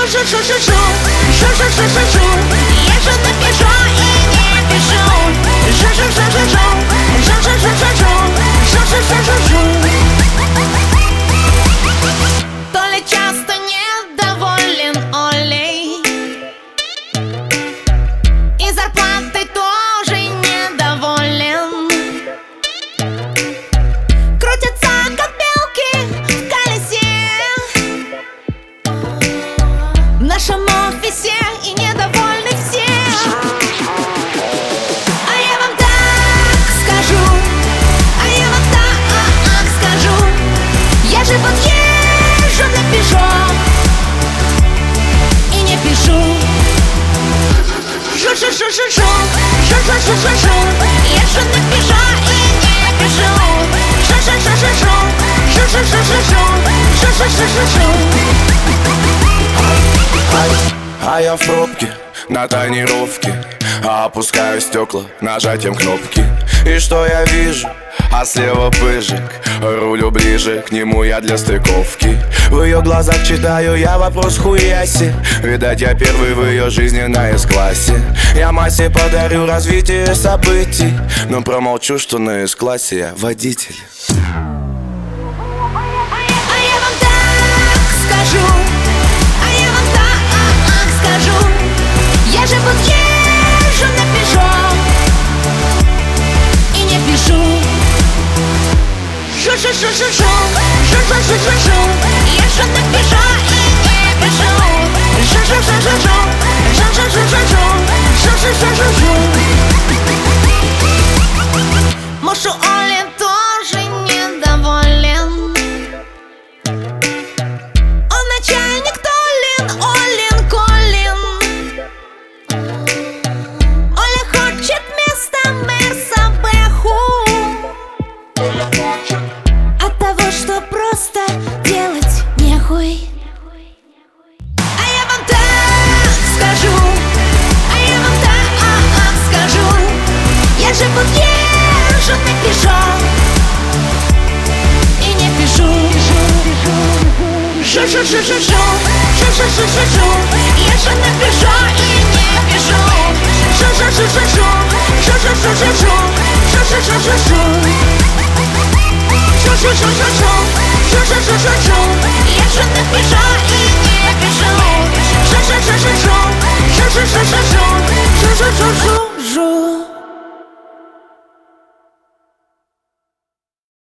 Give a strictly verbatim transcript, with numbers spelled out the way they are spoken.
шу-шу-шу-шу-шу, шу-шу-шу-шу-шу. Я же напишу и не пишу. Шу-шу-шу-шу-шу, шу-шу-шу-шу-шу, шу-шу-шу-шу-шу. То ли часто недоволен Олей, и зарплатой тоже недоволен. Крутятся как белки в колесе в нашем офисе, и недовольны все. А я вам так скажу, а я вам так скажу. Я же вот езжу на Пежо и не пишу. Шу-шу-шу-шу-шу, шу-шу-шу-шу-шу. Езжу на Пежо и не пишу. Шу-шу-шу-шу-шу, шу-шу-шу-шу-шу, шу-шу-шу-шу-шу. А я в пробке, на тонировке, опускаю стекла нажатием кнопки. И что я вижу? А слева пыжик, рулю ближе к нему я для стыковки. В ее глазах читаю я вопрос хуяси. Видать, я первый в ее жизни на С-классе. Я массе подарю развитие событий, но промолчу, что на С-классе я водитель. А я вам так скажу, а я вам так скажу. Я же вот езжу на Пежо и не пишу. Шу-шу-шу-шу-шу, шу-шу-шу-шу-шу. Езжу на Пежо и не пишу. Шу-шу-шу-шу-шу, шу-шу-шу-шу-шу, шу-шу-шу-шу-шу. Муж у Оли тоже недоволен. Он начальник Толин, Олин, Колин. Оля хочет вместо Мерса Бэху. От того, что просто делать нехуй. А я вам так скажу, а я вам так скажу. Я же вот езжу на Пежо и не пишу. Шу-шу-шу-шу-шу, шу-шу-шу-шу-шу. Езжу на Пежо и не пишу. Шу-шу-шу-шу-шу, шу-шу-шу-шу-шу, шу-шу-шу-шу-шу. Шу-шу-шу-шу-шу, шу-шу-шу-шу-шу. Езжу на Пежо